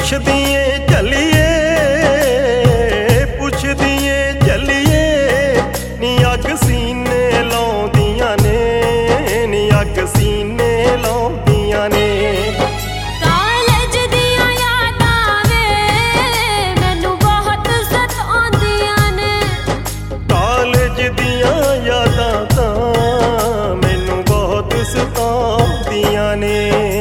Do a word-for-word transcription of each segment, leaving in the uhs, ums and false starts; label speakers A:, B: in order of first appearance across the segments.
A: पुछदी ए चलिए पुछदी ए चलिए नी अग सीने लाउंदियां ने नी अग सीने लाउंदियां ने
B: कालज दियां यादां वे मैनू बहुत सताउंदियां ने
A: कालज दियां यादां तां मैनू बहुत सताउंदियां ने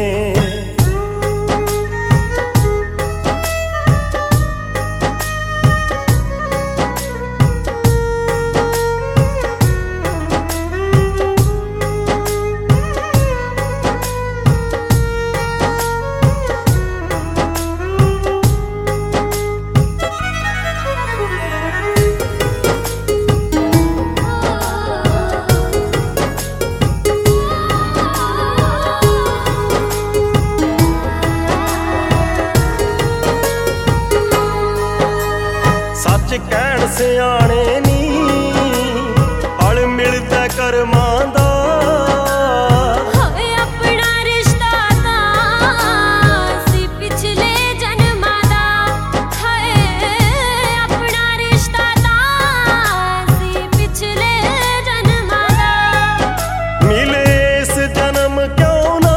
A: सच कहण सियाणे नी अल मिलदा करमां दा
B: होए अपना रिश्ता तां सी पिछले जन्मां दा हाए अपना रिश्ता तां सी पिछले जन्मां दा
A: मिले इस जन्म क्यों ना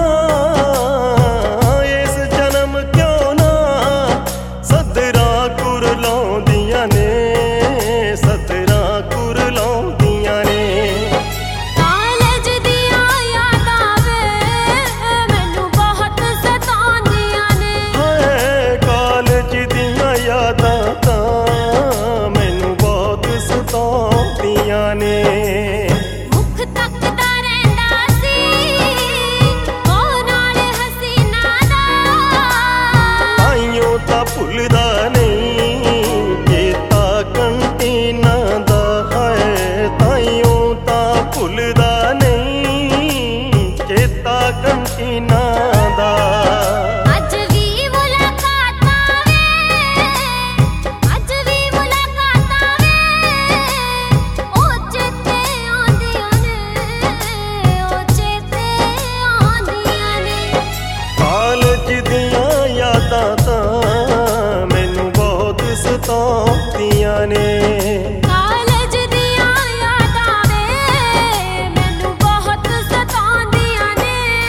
A: इस जन्म क्यों ना सदरा कुर लाउंदियां ने सदरा कुर लाउंदियां ने
B: कालज दियां यादां वे मैनू बहुत सताउंदियां ने
A: हाय कालज दियां यादां तां मैनू बहुत सताउंदियां ने
B: मुख तकदा रहिंदा सी ओ नाल हसीना दा
A: ताइयों तां भुलदा नहीं चेता कंटीना दा है ताइयों तां भुलदा नहीं चेता कंटीना दा
B: अज भी मुलाकातां वे अज भी मुलाकातां वे ओ चेते आउंदियां ने ओ चेते आउंदियां ने
A: कालज दियां यादां तां मैनू बहुत सताउंदियां ने
B: कालज दियां यादां वे मैनू बहुत सताउंदियां ने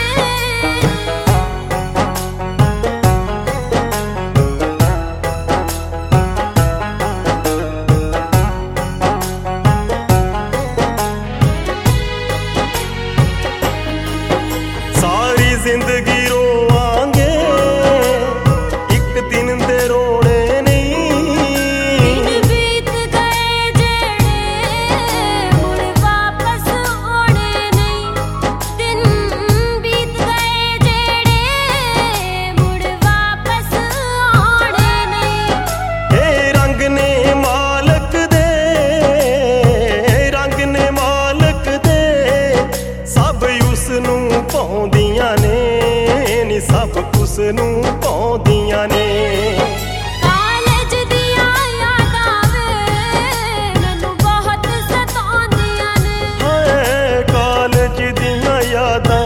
A: सारी जिंदगी रोवांगे एक दिन दे रोने नहीं
B: दिन बीत गए जेड़े मुड़ वापस आने नहीं दिन बीत गए जेड़े मुड़ वापस आने नहीं
A: ए रंग ने मालक दे रंग ने मालक दे सब उस नूं पाउंदियां ने नी सब उस नूं पाउंदियां ने
B: कालज दियां यादां वे मैनू बहुत सताउंदियां ने
A: हाय कालज दियां यादां